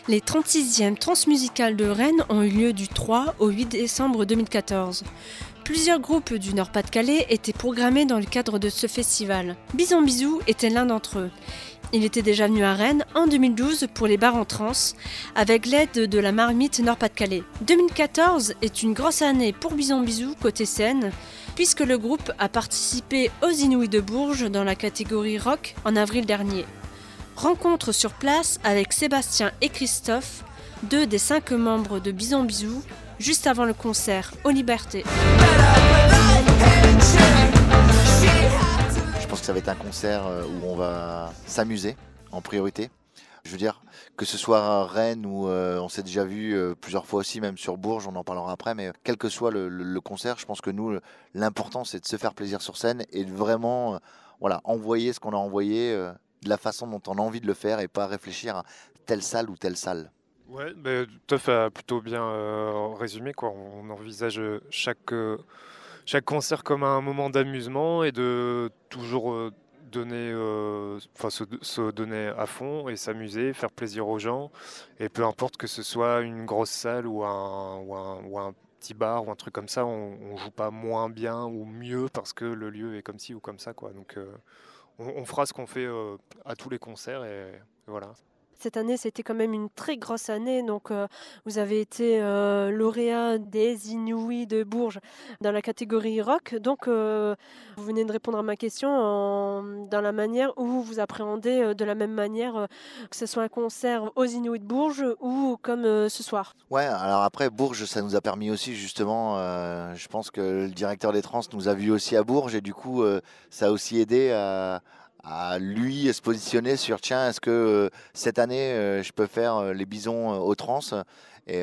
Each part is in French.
Les 36e Transmusicales de Rennes ont eu lieu du 3 au 8 décembre 2014. Plusieurs groupes du Nord-Pas-de-Calais étaient programmés dans le cadre de ce festival. Bison Bisou était l'un d'entre eux. Il était déjà venu à Rennes en 2012 pour les bars en trance, avec l'aide de la Marmite Nord-Pas-de-Calais. 2014 est une grosse année pour Bison Bisou côté scène, puisque le groupe a participé aux Inouïs de Bourges dans la catégorie rock en avril dernier. Rencontre sur place avec Sébastien et Christophe, 2 des 5 membres de Bison Bisou, juste avant le concert aux Libertés. Je pense que ça va être un concert où on va s'amuser en priorité. Je veux dire, que ce soit à Rennes ou on s'est déjà vu plusieurs fois aussi, même sur Bourges, on en parlera après, mais quel que soit le concert, je pense que nous, l'important c'est de se faire plaisir sur scène et de vraiment envoyer ce qu'on a envoyé de la façon dont on a envie de le faire et pas réfléchir à telle salle ou telle salle. Ouais, Teuf a plutôt bien résumé, quoi. On envisage chaque concert comme un moment d'amusement et de toujours donner, se donner à fond et s'amuser, faire plaisir aux gens. Et peu importe que ce soit une grosse salle ou un petit bar ou un truc comme ça, on joue pas moins bien ou mieux parce que le lieu est comme ci ou comme ça, quoi. Donc on fera ce qu'on fait à tous les concerts et voilà. Cette année, c'était quand même une très grosse année. Donc, vous avez été lauréat des Inouïs de Bourges dans la catégorie rock. Donc, vous venez de répondre à ma question dans la manière où vous appréhendez de la même manière que ce soit un concert aux Inouïs de Bourges ou comme ce soir. Ouais, alors après, Bourges, ça nous a permis aussi justement, je pense que le directeur des trans nous a vus aussi à Bourges et du coup, ça a aussi aidé à lui se positionner sur, tiens, est-ce que cette année, je peux faire les bisons aux trans et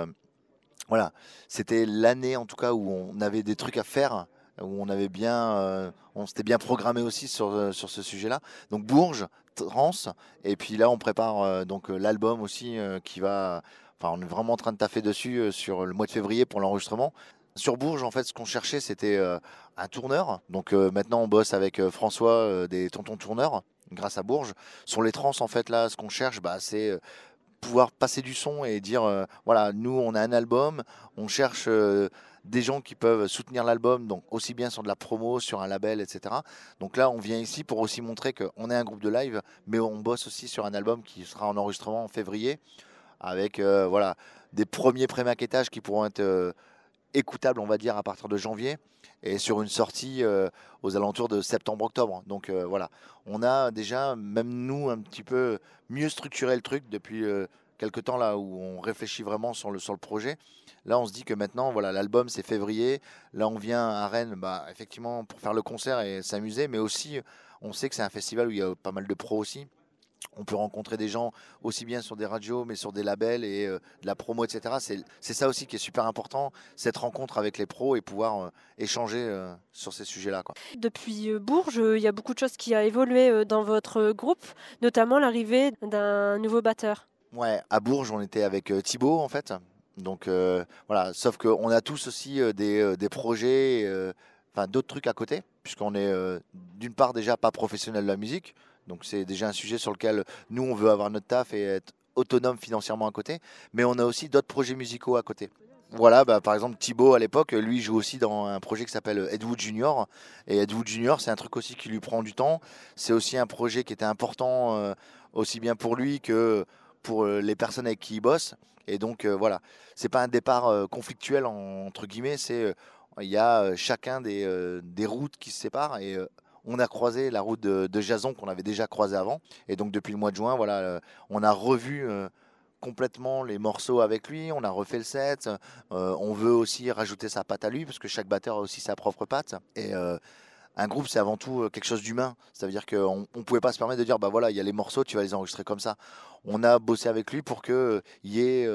voilà, c'était l'année en tout cas où on avait des trucs à faire, où on avait bien, on s'était bien programmé aussi sur ce sujet-là. Donc Bourges, trans, et puis là on prépare l'album aussi qui va. Enfin, on est vraiment en train de taffer dessus sur le mois de février pour l'enregistrement. Sur Bourges, en fait, ce qu'on cherchait, c'était un tourneur. Donc maintenant, on bosse avec François des Tontons Tourneurs, grâce à Bourges. Sur les trans, en fait, là, ce qu'on cherche, c'est pouvoir passer du son et dire voilà, nous on a un album, on cherche des gens qui peuvent soutenir l'album, donc aussi bien sur de la promo, sur un label, etc. Donc là on vient ici pour aussi montrer qu'on est un groupe de live, mais on bosse aussi sur un album qui sera en enregistrement en février, avec des premiers pré-maquettages qui pourront être écoutables, on va dire, à partir de janvier, et sur une sortie aux alentours de septembre-octobre. Donc voilà, on a déjà, même nous, un petit peu mieux structuré le truc depuis quelques temps là où on réfléchit vraiment sur le projet. Là, on se dit que maintenant, voilà, l'album c'est février. Là, on vient à Rennes, effectivement, pour faire le concert et s'amuser, mais aussi, on sait que c'est un festival où il y a pas mal de pros aussi. On peut rencontrer des gens aussi bien sur des radios, mais sur des labels et de la promo, etc. C'est ça aussi qui est super important, cette rencontre avec les pros et pouvoir échanger sur ces sujets-là, quoi. Depuis Bourges, il y a beaucoup de choses qui ont évolué dans votre groupe, notamment l'arrivée d'un nouveau batteur. Ouais, à Bourges, on était avec Thibaut, en fait. Donc voilà, sauf qu'on a tous aussi des projets, d'autres trucs à côté, puisqu'on est d'une part déjà pas professionnel de la musique. Donc c'est déjà un sujet sur lequel nous, on veut avoir notre taf et être autonome financièrement à côté. Mais on a aussi d'autres projets musicaux à côté. Voilà, par exemple, Thibaut, à l'époque, lui, joue aussi dans un projet qui s'appelle Ed Wood Junior. Et Ed Wood Junior, c'est un truc aussi qui lui prend du temps. C'est aussi un projet qui était important, aussi bien pour lui que pour les personnes avec qui il bosse. Et donc, voilà, c'est pas un départ conflictuel, entre guillemets. Il y a chacun des routes qui se séparent. Et on a croisé la route de Jason qu'on avait déjà croisée avant. Et donc, depuis le mois de juin, voilà, on a revu complètement les morceaux avec lui, on a refait le set, on veut aussi rajouter sa patte à lui parce que chaque batteur a aussi sa propre patte et un groupe c'est avant tout quelque chose d'humain, ça veut dire qu'on ne pouvait pas se permettre de dire bah voilà il y a les morceaux, tu vas les enregistrer comme ça. On a bossé avec lui pour qu'il y ait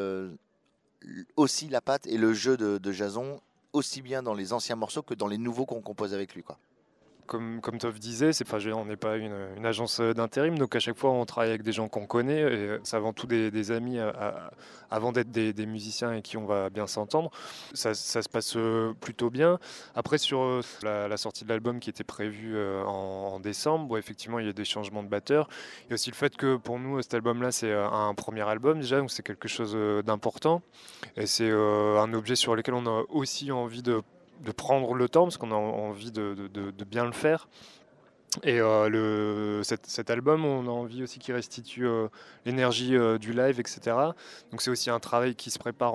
aussi la patte et le jeu de Jason aussi bien dans les anciens morceaux que dans les nouveaux qu'on compose avec lui, quoi. comme Toph disait, on n'est pas une agence d'intérim, donc à chaque fois on travaille avec des gens qu'on connaît, et c'est avant tout des amis avant d'être des musiciens avec qui on va bien s'entendre. Ça se passe plutôt bien. Après, sur la sortie de l'album qui était prévue en décembre, bon, effectivement il y a des changements de batteur. Il y a aussi le fait que pour nous cet album-là c'est un premier album déjà, donc c'est quelque chose d'important, et c'est un objet sur lequel on a aussi envie de prendre le temps, parce qu'on a envie de bien le faire. Et cet album, on a envie aussi qu'il restitue l'énergie du live, etc. Donc c'est aussi un travail qui se prépare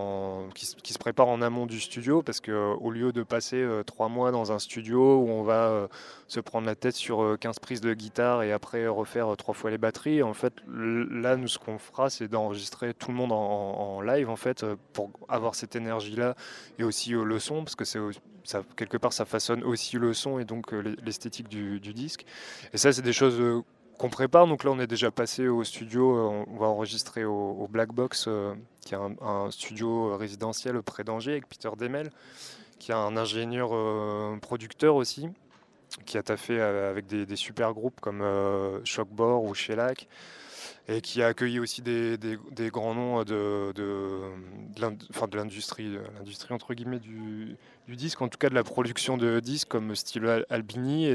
qui se prépare en amont du studio, parce qu'au lieu de passer 3 mois dans un studio où on va se prendre la tête sur 15 prises de guitare et après refaire 3 fois les batteries, en fait, là, nous, ce qu'on fera, c'est d'enregistrer tout le monde en live, en fait, pour avoir cette énergie-là, et aussi le son, parce que ça, quelque part, ça façonne aussi le son et donc l'esthétique du disque. Et ça, c'est des choses qu'on prépare. Donc là, on est déjà passé au studio. On va enregistrer au Black Box, qui est un studio résidentiel près d'Angers, avec Peter Demel, qui est un ingénieur producteur aussi, qui a taffé avec des super groupes comme Shockbore ou Shellac, et qui a accueilli aussi des grands noms de l'industrie entre guillemets du disque, en tout cas de la production de disques, comme Steve Albini,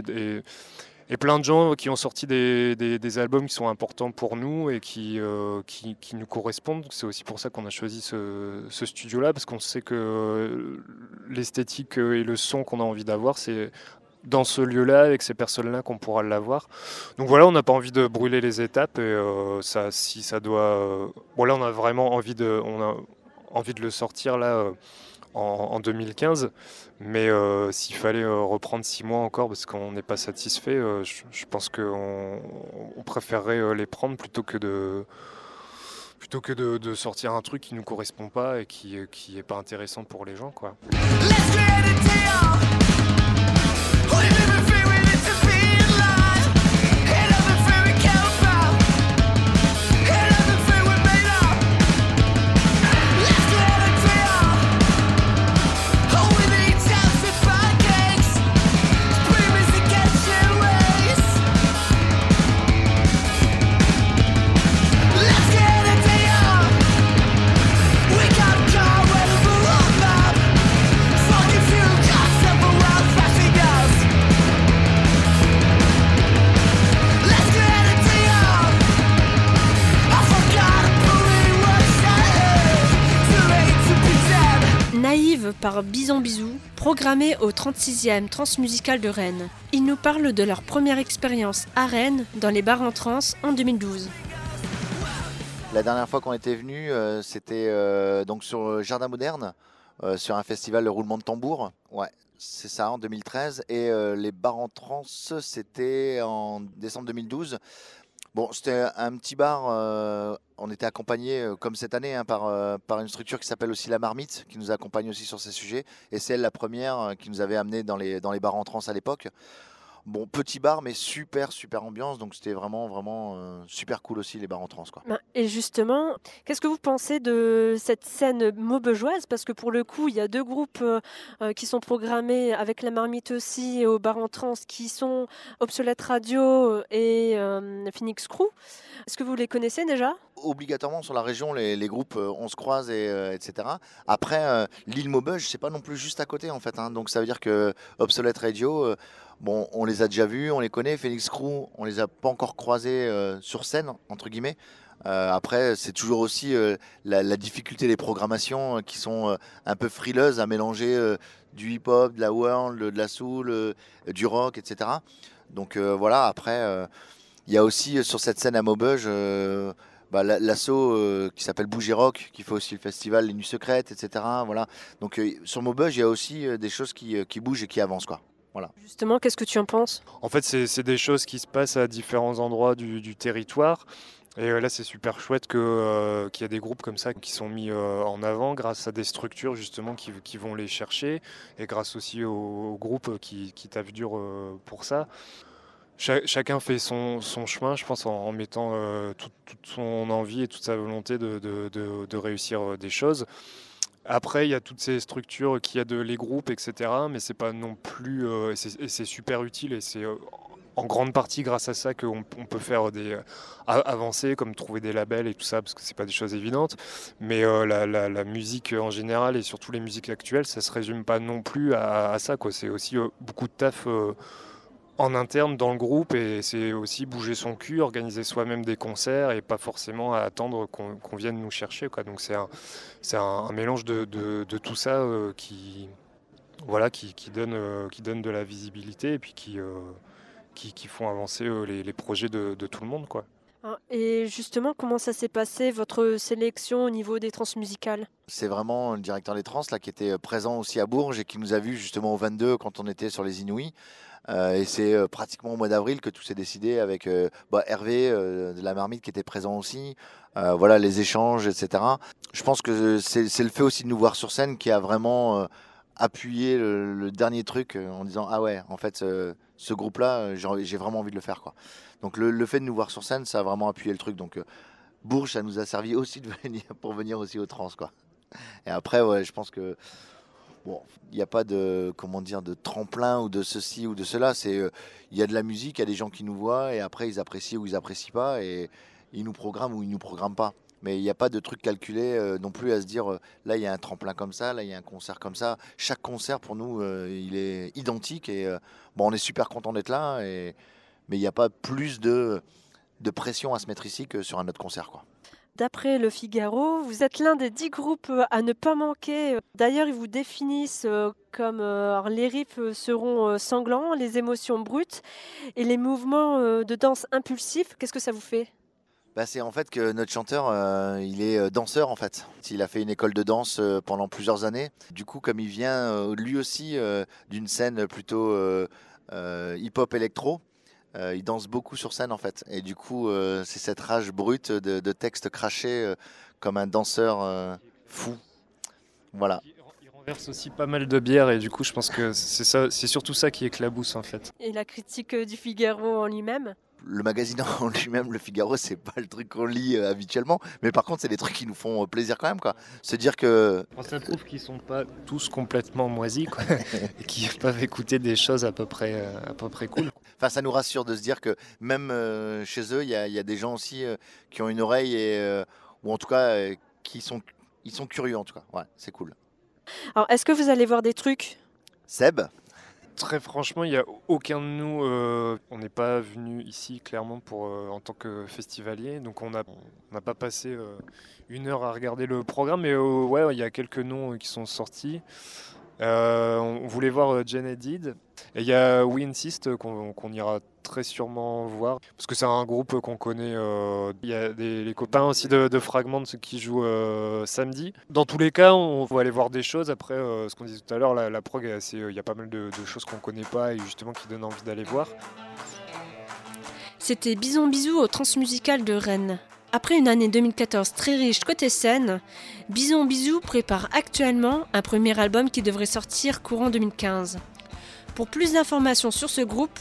et plein de gens qui ont sorti des albums qui sont importants pour nous et qui nous correspondent. C'est aussi pour ça qu'on a choisi ce studio-là, parce qu'on sait que l'esthétique et le son qu'on a envie d'avoir, c'est dans ce lieu-là, avec ces personnes-là, qu'on pourra l'avoir. Donc voilà, on n'a pas envie de brûler les étapes, et si ça doit... Bon, là, on a vraiment envie de le sortir là en 2015, mais s'il fallait reprendre 6 mois encore parce qu'on n'est pas satisfait, je pense qu'on préférerait les prendre plutôt que de sortir un truc qui nous correspond pas et qui est pas intéressant pour les gens, quoi. Naïve par Bison Bisou, programmée au 36e Transmusical de Rennes. Ils nous parlent de leur première expérience à Rennes dans les bars en trance en 2012. La dernière fois qu'on était venu, c'était donc sur le Jardin Moderne, sur un festival de roulement de tambour. Ouais, c'est ça, en 2013. Et les bars en trance, c'était en décembre 2012. Bon, c'était un petit bar. On était accompagné, comme cette année, par une structure qui s'appelle aussi La Marmite, qui nous accompagne aussi sur ces sujets. Et c'est elle la première qui nous avait amené dans les bars en trance à l'époque. Bon, petit bar, mais super ambiance. Donc c'était vraiment super cool aussi, les bars en trance, quoi. Et justement, qu'est-ce que vous pensez de cette scène maubeugeoise? Parce que pour le coup, il y a 2 groupes qui sont programmés avec La Marmite aussi, et au bar en trance, qui sont Obsolète Radio et Phoenix Crew. Est-ce que vous les connaissez déjà? Obligatoirement sur la région, les groupes on se croise, etc. Après, l'île Maubeuge, c'est pas non plus juste à côté, en fait, hein. Donc ça veut dire que Obsolete Radio, bon, on les a déjà vus, on les connaît. Phoenix Crew, on les a pas encore croisés sur scène, entre guillemets. Après, c'est toujours aussi la difficulté des programmations qui sont un peu frileuses à mélanger du hip-hop, de la world, de la soul, du rock, etc. Donc voilà, après, il y a aussi sur cette scène à Maubeuge l'asso qui s'appelle Bouger Rock, qui fait aussi le festival Les Nuits Secrètes, etc. Voilà. Donc sur Maubeuge, il y a aussi des choses qui bougent et qui avancent, quoi. Voilà. Justement, qu'est-ce que tu en penses? En fait, c'est des choses qui se passent à différents endroits du territoire. Et là, c'est super chouette qu'il y a des groupes comme ça qui sont mis en avant grâce à des structures justement qui vont les chercher, et grâce aussi aux groupes qui taffent dur pour ça. Chacun fait son chemin, je pense, en mettant toute son envie et toute sa volonté de réussir des choses. Après, il y a toutes ces structures qui aident les groupes, etc. Mais c'est pas non plus... et c'est super utile et c'est en grande partie grâce à ça qu'on peut faire des avancées, comme trouver des labels et tout ça, parce que c'est pas des choses évidentes. Mais la musique en général et surtout les musiques actuelles, ça se résume pas non plus à ça, quoi. C'est aussi beaucoup de taf en interne dans le groupe, et c'est aussi bouger son cul, organiser soi-même des concerts et pas forcément à attendre qu'on vienne nous chercher, quoi. Donc c'est un mélange de tout ça qui donne de la visibilité et puis qui font avancer les projets de tout le monde, quoi. Et justement, comment ça s'est passé, votre sélection au niveau des transmusicales ? C'est vraiment le directeur des Trans là, qui était présent aussi à Bourges et qui nous a vus justement au 22 quand on était sur les Inouïs. Et c'est pratiquement au mois d'avril que tout s'est décidé avec Hervé de la Marmite qui était présent aussi. Voilà, les échanges, etc. Je pense que c'est le fait aussi de nous voir sur scène qui a vraiment appuyé le dernier truc en disant ah ouais, en fait ce groupe-là, j'ai vraiment envie de le faire, quoi. Donc le fait de nous voir sur scène, ça a vraiment appuyé le truc. Donc Bourges, ça nous a servi aussi pour venir aussi aux Trans, quoi. Et après, ouais, je pense que bon, il n'y a pas de de tremplin ou de ceci ou de cela. C'est il y a de la musique, il y a des gens qui nous voient et après ils apprécient ou ils apprécient pas et ils nous programment ou ils nous programment pas. Mais il n'y a pas de truc calculé non plus à se dire là il y a un tremplin comme ça, là il y a un concert comme ça. Chaque concert pour nous il est identique et bon on est super content d'être là mais il n'y a pas plus de pression à se mettre ici que sur un autre concert, quoi. D'après Le Figaro, vous êtes l'un des 10 groupes à ne pas manquer. D'ailleurs, ils vous définissent comme les riffs seront sanglants, les émotions brutes et les mouvements de danse impulsifs. Qu'est-ce que ça vous fait ? C'est en fait que notre chanteur, il est danseur en fait. Il a fait une école de danse pendant plusieurs années. Du coup, comme il vient lui aussi d'une scène plutôt hip-hop électro, il danse beaucoup sur scène en fait. Et du coup, c'est cette rage brute de texte craché comme un danseur fou. Voilà. Il renverse aussi pas mal de bière et du coup, je pense que c'est surtout ça qui éclabousse en fait. Et la critique du Figaro en lui-même ? Le magazine en lui-même, Le Figaro, c'est pas le truc qu'on lit habituellement, mais par contre, c'est des trucs qui nous font plaisir quand même, quoi. Se dire que ça prouve qu'ils sont pas tous complètement moisis, quoi, et qu'ils peuvent écouter des choses à peu près cool. Enfin, ça nous rassure de se dire que même chez eux, il y a des gens aussi qui ont une oreille et ou en tout cas ils sont curieux en tout cas. Ouais, c'est cool. Alors, est-ce que vous allez voir des trucs ? Seb ? Très franchement, il n'y a aucun de nous. On n'est pas venu ici clairement en tant que festivalier, donc on n'a pas passé une heure à regarder le programme, mais ouais, il y a quelques noms qui sont sortis. On voulait voir Genedid, et il y a We Insist qu'on ira très sûrement voir, parce que c'est un groupe qu'on connaît. Il y a les copains aussi de Fragments qui jouent samedi. Dans tous les cas, on va aller voir des choses. Après, ce qu'on disait tout à l'heure, la prog, il y a pas mal de choses qu'on connaît pas et justement qui donnent envie d'aller voir. C'était Bison Bisou au Transmusical de Rennes. Après une année 2014 très riche côté scène, Bison Bisou prépare actuellement un premier album qui devrait sortir courant 2015. Pour plus d'informations sur ce groupe,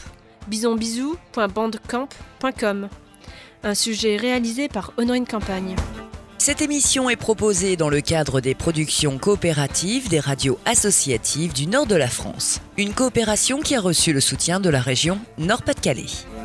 bisonbisou.bandcamp.com. Un sujet réalisé par Honorine Campagne. Cette émission est proposée dans le cadre des productions coopératives des radios associatives du nord de la France. Une coopération qui a reçu le soutien de la région Nord-Pas-de-Calais.